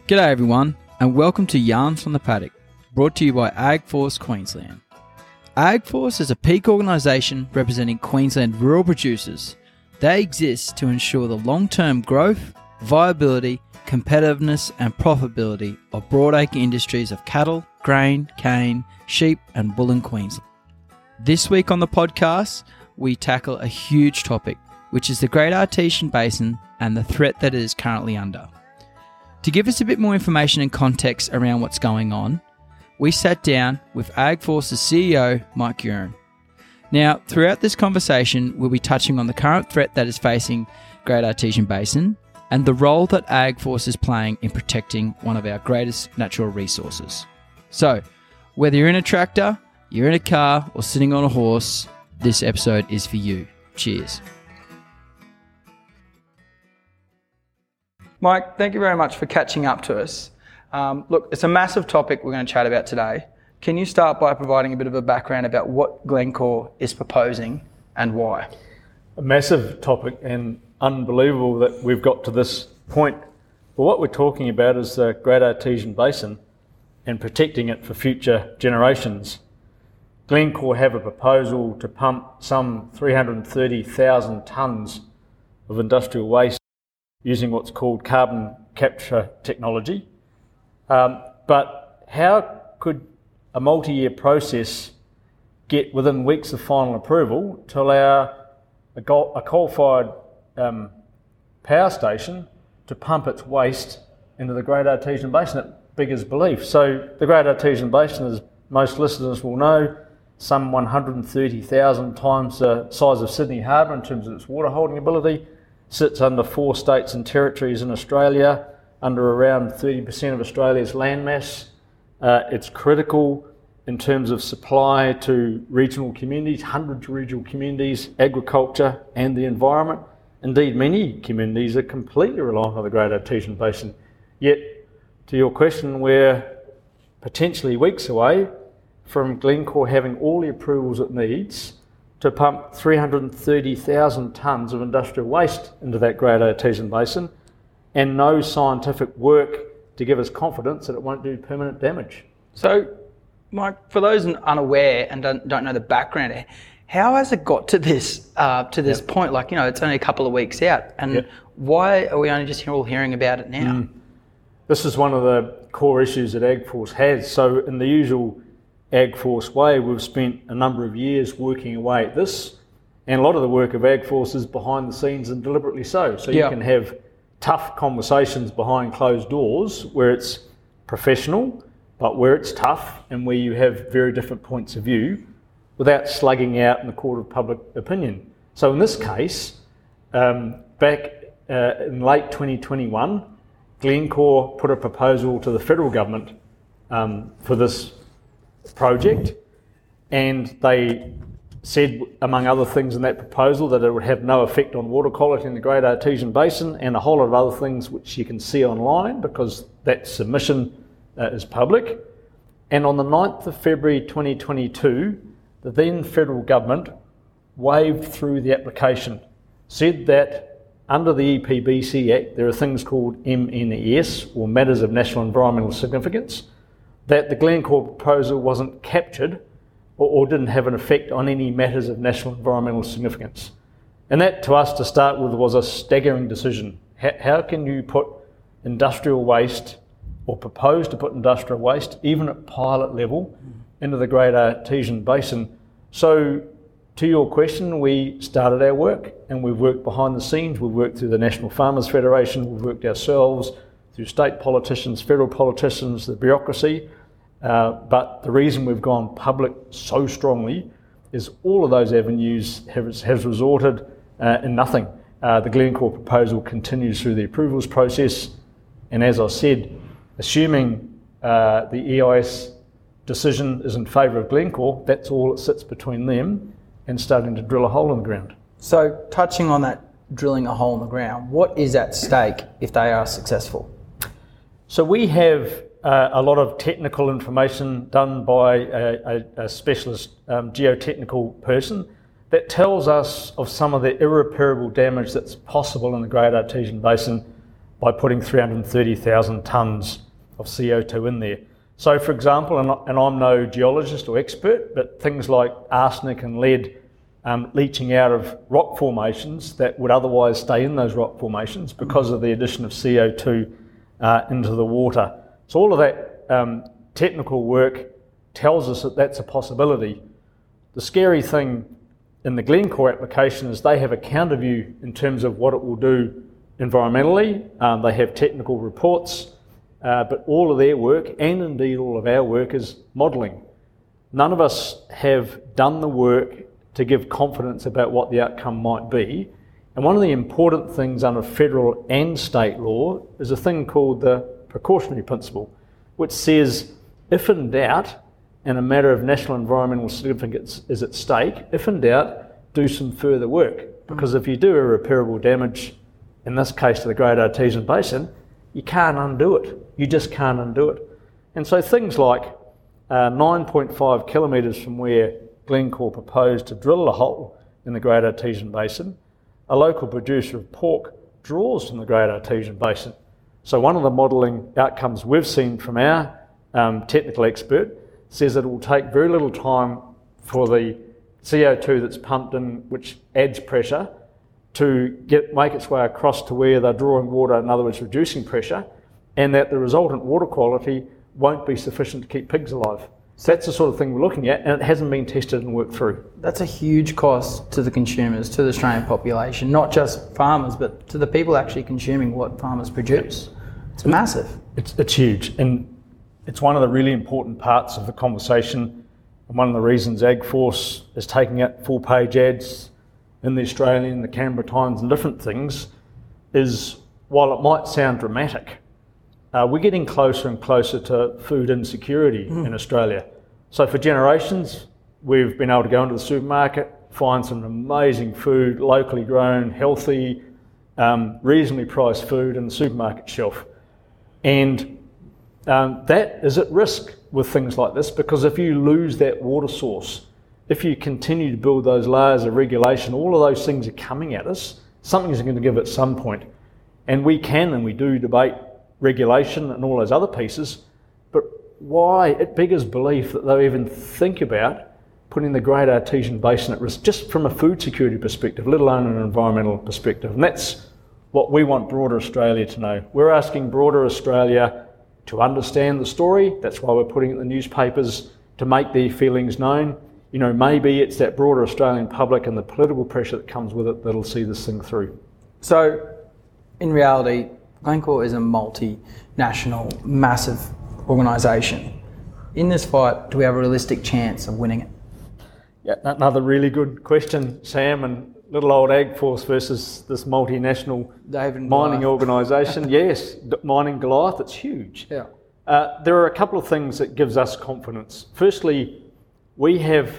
G'day everyone, and welcome to Yarns from the Paddock, brought to you by AgForce Queensland. AgForce is a peak organisation representing Queensland rural producers. They exist to ensure the long-term growth, viability, competitiveness and profitability of broadacre industries of cattle, grain, cane, sheep and wool in Queensland. This week on the podcast, we tackle a huge topic, which is the Great Artesian Basin and the threat that it is currently under. To give us a bit more information and context around what's going on, we sat down with AgForce's CEO, Mike Uren. Now, throughout this conversation, we'll be touching on the current threat that is facing Great Artesian Basin and the role that AgForce is playing in protecting one of our greatest natural resources. So, whether you're in a tractor, you're in a car, or sitting on a horse, this episode is for you. Cheers. Mike, thank you very much for catching up to us. Look, it's a massive topic we're going to chat about today. Can you start by providing a bit of a background about what Glencore is proposing and why? A massive topic and unbelievable that we've got to this point. But what we're talking about is the Great Artesian Basin and protecting it for future generations. Glencore have a proposal to pump some 330,000 tonnes of industrial waste using what's called carbon capture technology. But how could a multi-year process get within weeks of final approval to allow a coal-fired power station to pump its waste into the Great Artesian Basin at beggars belief? So the Great Artesian Basin, as most listeners will know, some 130,000 times the size of Sydney Harbour in terms of its water holding ability, sits under 4 states and territories in Australia, under around 30% of Australia's landmass. It's critical in terms of supply to regional communities, hundreds of regional communities, agriculture and the environment. Indeed, many communities are completely reliant on the Great Artesian Basin. Yet, to your question, we're potentially weeks away from Glencore having all the approvals it needs to pump 330,000 tonnes of industrial waste into that Great Artesian Basin, and no scientific work to give us confidence that it won't do permanent damage. So, Mike, for those unaware and don't know the background, how has it got to this point? Like, it's only a couple of weeks out, and why are we only just all hearing about it now? This is one of the core issues that AgForce has. So, in the usual AgForce way, we've spent a number of years working away at this, and a lot of the work of AgForce is behind the scenes and deliberately so. So you can have tough conversations behind closed doors where it's professional, but where it's tough and where you have very different points of view without slugging out in the court of public opinion. So in this case, back in late 2021, Glencore put a proposal to the federal government for this project, and they said, among other things in that proposal, that it would have no effect on water quality in the Great Artesian Basin, and a whole lot of other things which you can see online because that submission is public. And on the 9th of February 2022, the then federal government waved through the application, said that under the EPBC Act there are things called MNES, or Matters of National Environmental Significance, that the Glencore proposal wasn't captured or didn't have an effect on any matters of national environmental significance. And that, to us, to start with, was a staggering decision. How can you put industrial waste, or propose to put industrial waste, even at pilot level, into the Great Artesian Basin? So, to your question, we started our work, and we've worked behind the scenes. We've worked through the National Farmers Federation, we've worked ourselves, through state politicians, federal politicians, the bureaucracy. But the reason we've gone public so strongly is all of those avenues has resorted in nothing. The Glencore proposal continues through the approvals process, and as I said, assuming the EIS decision is in favour of Glencore, that's all that sits between them and starting to drill a hole in the ground. So, touching on that drilling a hole in the ground, what is at stake if they are successful? So we have a lot of technical information done by a specialist geotechnical person that tells us of some of the irreparable damage that's possible in the Great Artesian Basin by putting 330,000 tonnes of CO2 in there. So, for example, and I'm no geologist or expert, but things like arsenic and lead leaching out of rock formations that would otherwise stay in those rock formations because of the addition of CO2 into the water. So all of that technical work tells us that that's a possibility. The scary thing in the Glencore application is they have a counter view in terms of what it will do environmentally. They have technical reports, but all of their work, and indeed all of our work, is modelling. None of us have done the work to give confidence about what the outcome might be. And one of the important things under federal and state law is a thing called the precautionary principle, which says, if in doubt, and a matter of national environmental significance is at stake, if in doubt, do some further work. Because if you do irreparable damage, in this case to the Great Artesian Basin, you can't undo it. You just can't undo it. And so things like 9.5 kilometres from where Glencore proposed to drill a hole in the Great Artesian Basin, a local producer of pork draws from the Great Artesian Basin. So one of the modelling outcomes we've seen from our technical expert says that it will take very little time for the CO2 that's pumped in, which adds pressure, to make its way across to where they're drawing water, in other words reducing pressure, and that the resultant water quality won't be sufficient to keep pigs alive. So that's the sort of thing we're looking at, and it hasn't been tested and worked through. That's a huge cost to the consumers, to the Australian population, not just farmers, but to the people actually consuming what farmers produce. It's massive. It's huge, and it's one of the really important parts of the conversation, and one of the reasons AgForce is taking out full-page ads in the Australian, the Canberra Times and different things, is while it might sound dramatic, we're getting closer and closer to food insecurity in Australia. So for generations, we've been able to go into the supermarket, find some amazing food, locally grown, healthy, reasonably priced food in the supermarket shelf. And that is at risk with things like this, because if you lose that water source, if you continue to build those layers of regulation, all of those things are coming at us. Something's going to give at some point. And we can and we do debate regulation and all those other pieces, but why? It beggars belief that they even think about putting the Great Artesian Basin at risk, just from a food security perspective, let alone an environmental perspective. And that's what we want broader Australia to know. We're asking broader Australia to understand the story. That's why we're putting it in the newspapers, to make their feelings known. You know, maybe it's that broader Australian public and the political pressure that comes with it that'll see this thing through. So, in reality, Glencore is a multinational, massive organisation. In this fight, do we have a realistic chance of winning it? Yeah, another really good question, Sam, and little old AgForce versus this multinational mining organisation. Yes, mining Goliath, it's huge. Yeah. There are a couple of things that gives us confidence. Firstly, we have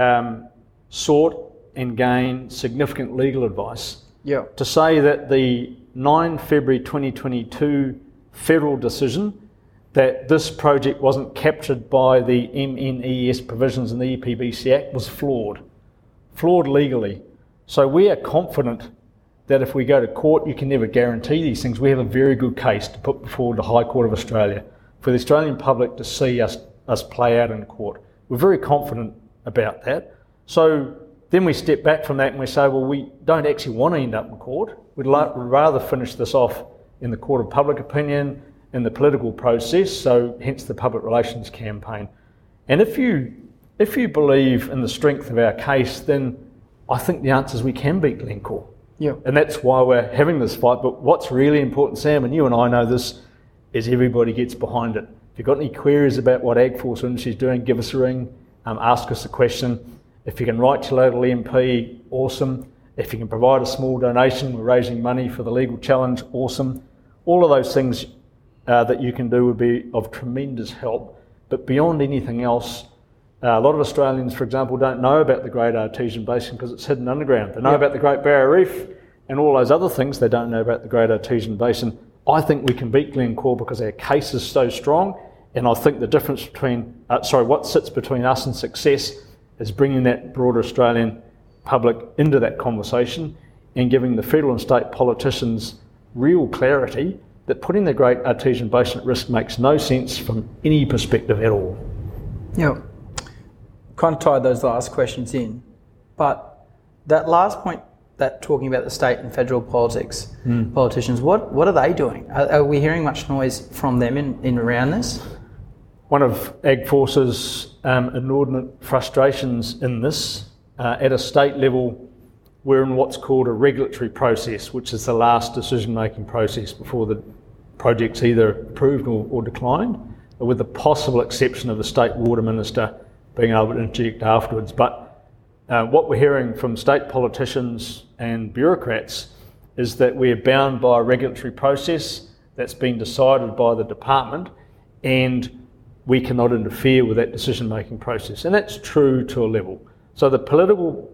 sought and gained significant legal advice to say that the 9 February 2022 federal decision that this project wasn't captured by the MNES provisions in the EPBC Act was flawed legally. So we are confident that if we go to court, you can never guarantee these things. We have a very good case to put before the High Court of Australia for the Australian public to see us play out in court. We're very confident about that. So then we step back from that and we say, well, we don't actually want to end up in court. We'd rather finish this off in the court of public opinion, in the political process, so hence the public relations campaign. And if you believe in the strength of our case, then I think the answer is we can beat Glencore. Yeah. And that's why we're having this fight. But what's really important, Sam, and you and I know this, is everybody gets behind it. If you've got any queries about what AgForce Industries is doing, give us a ring, ask us a question. If you can write to your local MP, awesome. If you can provide a small donation, we're raising money for the legal challenge, awesome. All of those things that you can do would be of tremendous help. But beyond anything else, a lot of Australians, for example, don't know about the Great Artesian Basin because it's hidden underground. They know about the Great Barrier Reef and all those other things. They don't know about the Great Artesian Basin. I think we can beat Glencore because our case is so strong, and I think the difference between, what sits between us and success is bringing that broader Australian public into that conversation and giving the federal and state politicians real clarity that putting the Great Artesian Basin at risk makes no sense from any perspective at all. Yeah, kind of tied those last questions in, but that last point, that talking about the state and federal politics, politicians, what are they doing? Are we hearing much noise from them in around this? One of AgForce's inordinate frustrations in this, at a state level, we're in what's called a regulatory process, which is the last decision-making process before the project's either approved or declined, with the possible exception of the State Water Minister being able to interject afterwards. But what we're hearing from state politicians and bureaucrats is that we're bound by a regulatory process that's been decided by the department, and we cannot interfere with that decision-making process. And that's true to a level. So the political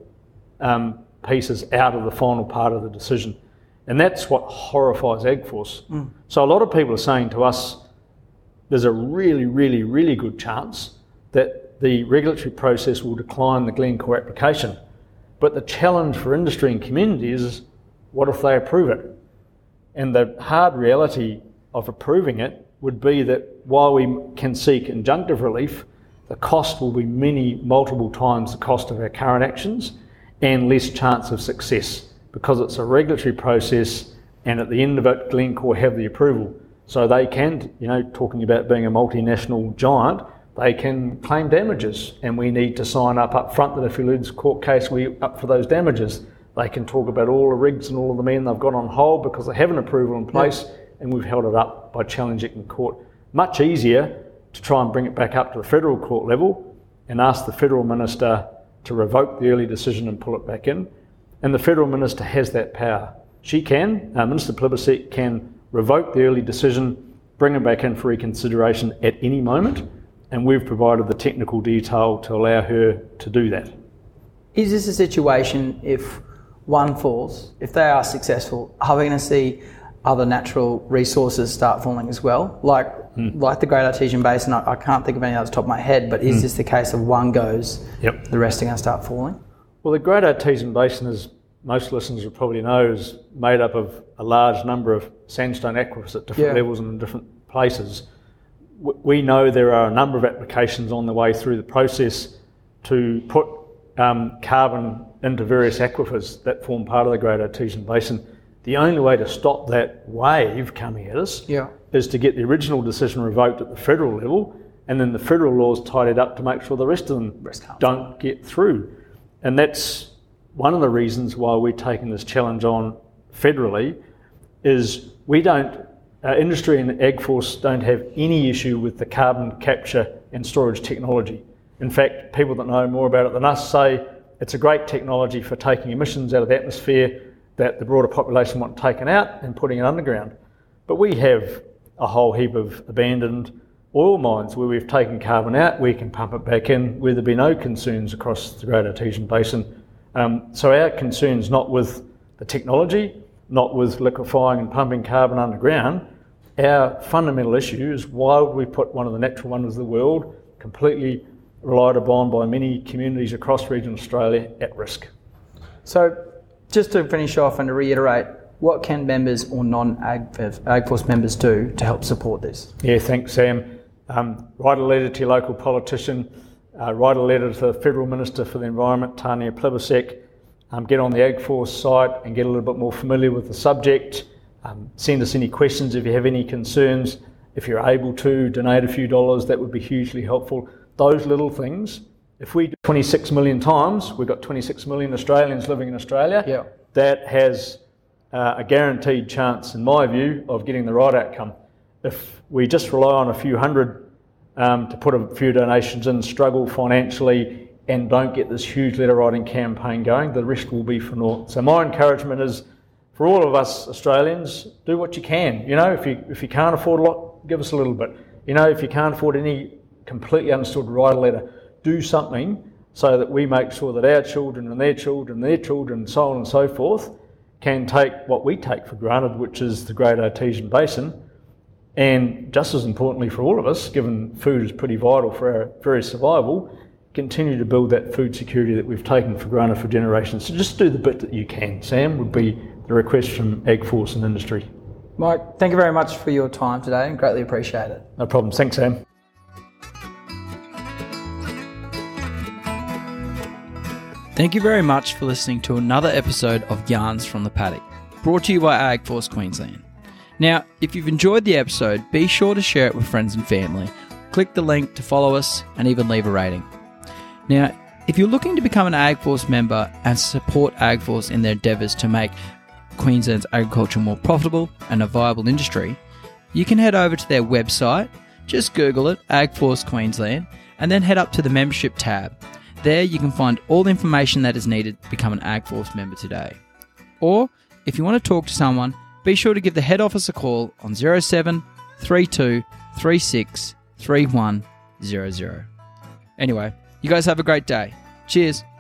piece is out of the final part of the decision. And that's what horrifies AgForce. So a lot of people are saying to us, there's a really, really, really good chance that the regulatory process will decline the Glencore application. But the challenge for industry and community is, what if they approve it? And the hard reality of approving it would be that while we can seek injunctive relief, the cost will be multiple times the cost of our current actions, and less chance of success, because it's a regulatory process, and at the end of it, Glencore have the approval. So they can, talking about being a multinational giant, they can claim damages, and we need to sign up front that if we lose court case, we're up for those damages. They can talk about all the rigs and all of the men they've got on hold because they have an approval in place, and we've held it up by challenging it in court. Much easier to try and bring it back up to the federal court level and ask the federal minister to revoke the early decision and pull it back in. And the federal minister has that power. She can, Minister Plibersek can revoke the early decision, bring it back in for reconsideration at any moment, and we've provided the technical detail to allow her to do that. Is this a situation, if one falls, if they are successful, are we going to see other natural resources start falling as well? Like the Great Artesian Basin, I can't think of any off the top of my head, but is this the case of one goes, the rest are going to start falling? Well, the Great Artesian Basin, as most listeners will probably know, is made up of a large number of sandstone aquifers at different levels and in different places. We know there are a number of applications on the way through the process to put carbon into various aquifers that form part of the Great Artesian Basin. The only way to stop that wave coming at us is to get the original decision revoked at the federal level, and then the federal laws tidied up to make sure the rest of them don't get through. And that's one of the reasons why we're taking this challenge on federally, is industry and AgForce don't have any issue with the carbon capture and storage technology. In fact, people that know more about it than us say it's a great technology for taking emissions out of the atmosphere that the broader population want taken out and putting it underground. But we have a whole heap of abandoned oil mines where we've taken carbon out, we can pump it back in, where there'd be no concerns across the Great Artesian Basin. So our concern's not with the technology, not with liquefying and pumping carbon underground. Our fundamental issue is, why would we put one of the natural wonders of the world, completely relied upon by many communities across regional Australia, at risk? So just to finish off and to reiterate, what can members or non-AgForce members do to help support this? Yeah, thanks, Sam. Write a letter to your local politician, write a letter to the Federal Minister for the Environment, Tania Plibersek, get on the AgForce site and get a little bit more familiar with the subject. Send us any questions if you have any concerns. If you're able to donate a few dollars, that would be hugely helpful. Those little things, if we do 26 million times, we've got 26 million Australians living in Australia, that has a guaranteed chance, in my view, of getting the right outcome. If we just rely on a few hundred to put a few donations in, struggle financially, and don't get this huge letter writing campaign going, the rest will be for naught. So my encouragement is, for all of us Australians, do what you can. If you can't afford a lot, give us a little bit. If you can't afford any completely understood, write a letter. Do something so that we make sure that our children and their children, and so on and so forth, can take what we take for granted, which is the Great Artesian Basin. And just as importantly for all of us, given food is pretty vital for our very survival, continue to build that food security that we've taken for granted for generations. So just do the bit that you can, Sam, would be the request from AgForce and industry. Mike, thank you very much for your time today and greatly appreciate it. No problem. Thanks, Sam. Thank you very much for listening to another episode of Yarns from the Paddock, brought to you by AgForce Queensland. Now, if you've enjoyed the episode, be sure to share it with friends and family. Click the link to follow us and even leave a rating. Now, if you're looking to become an AgForce member and support AgForce in their endeavours to make Queensland's agriculture more profitable and a viable industry, you can head over to their website, just Google it, AgForce Queensland, and then head up to the membership tab. There you can find all the information that is needed to become an AgForce member today. Or, if you want to talk to someone, be sure to give the head office a call on 07 32 36 3100. Anyway, you guys have a great day. Cheers.